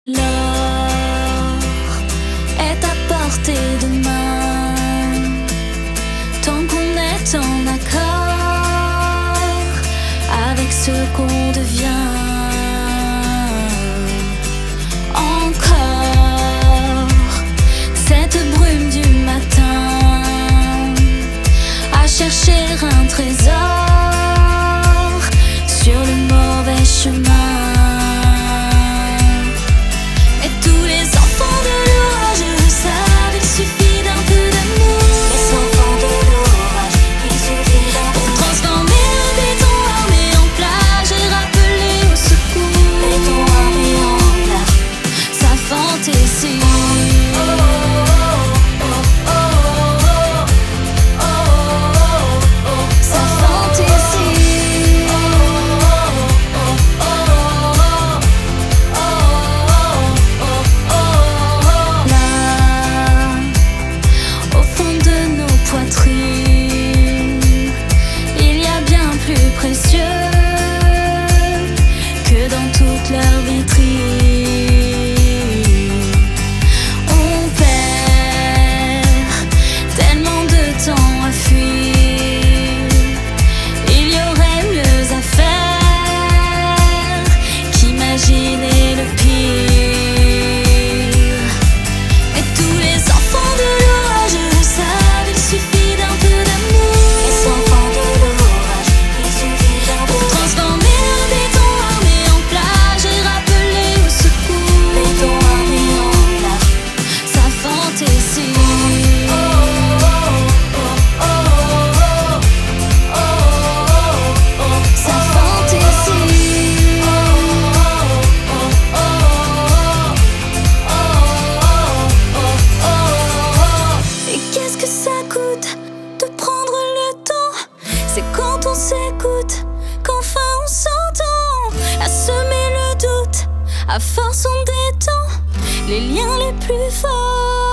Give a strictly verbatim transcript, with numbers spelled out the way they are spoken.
L'or est à portée de main, tant qu'on est en accord avec ce qu'on devient. Encore cette brume du matin à chercher un trésor sur le mauvais chemin. Leur vitrine, on perd tellement de temps à fuir. Il y aurait mieux à faire qu'imaginer le pire. Et tous les enfants de l'orage le savent, il suffit d'un peu d'amour. Les enfants de l'orage, il suffit d'un peu pour transformer un béton armé en plage. C'est quand on s'écoute qu'enfin on s'entend. À semer le doute, à force on détend les liens les plus forts.